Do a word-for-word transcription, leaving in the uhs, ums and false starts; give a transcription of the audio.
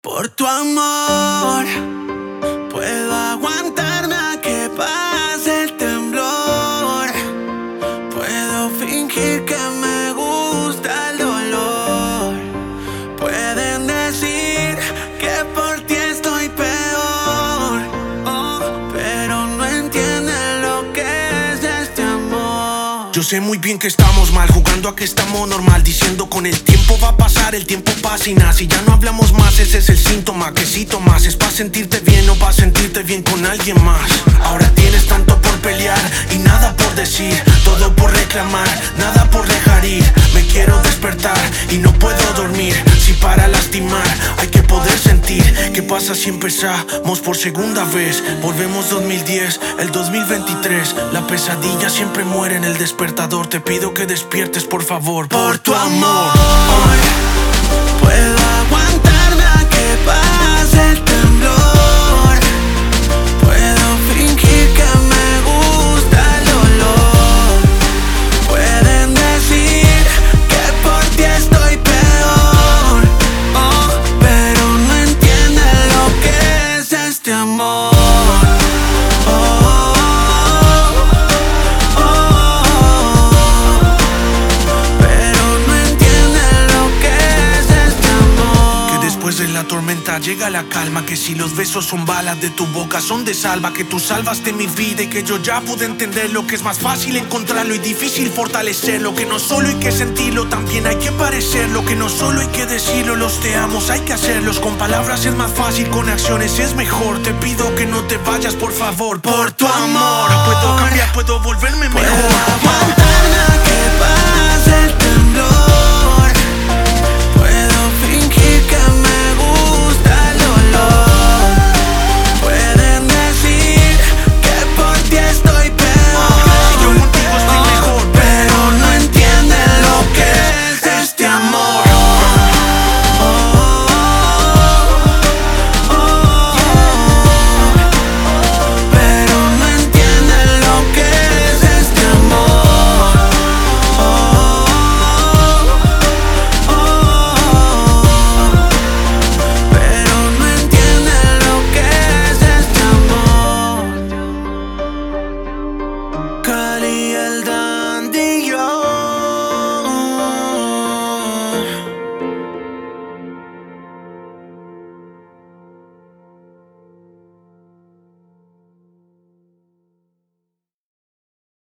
Por tu amor puedo aguantarme a que pase el temblor. Puedo fingir que me gusta el dolor. Pueden decir que por ti estoy peor, oh, pero no entienden lo que es este amor. Yo sé muy bien que estamos mal, jugando a que estamos normal, diciendo con el tiempo va a pasar, el tiempo pasa y nada. Si ya no hablamos más, ese es el síntoma. Que si tomas es pa' sentirte bien, no pa' sentirte bien con alguien más. Ahora tienes tanto por pelear y nada por decir, todo por reclamar, nada por dejar ir. Me quiero despertar y no puedo dormir. Si para lastimar hay que poder sentir. ¿Qué pasa si empezamos por segunda vez? Volvemos dos mil diez, el dos mil veintitrés. La pesadilla siempre muere en el despertador. Te pido que despiertes por favor. Por tu amor puedo aguantarme a que pase el temblor. Puedo fingir que me gusta el dolor. Pueden decir que por ti estoy peor, oh, pero no entienden lo que es este amor. De la tormenta llega la calma, que si los besos son balas de tu boca son de salva, que tú salvaste mi vida y que yo ya pude entender lo que es más fácil encontrarlo y difícil fortalecerlo, que no solo hay que sentirlo, también hay que parecerlo, que no solo hay que decirlo, los te amos hay que hacerlos, con palabras es más fácil, con acciones es mejor. Te pido que no te vayas por favor, por tu amor puedo cambiar, puedo volverme mejor. Puedo aguantarme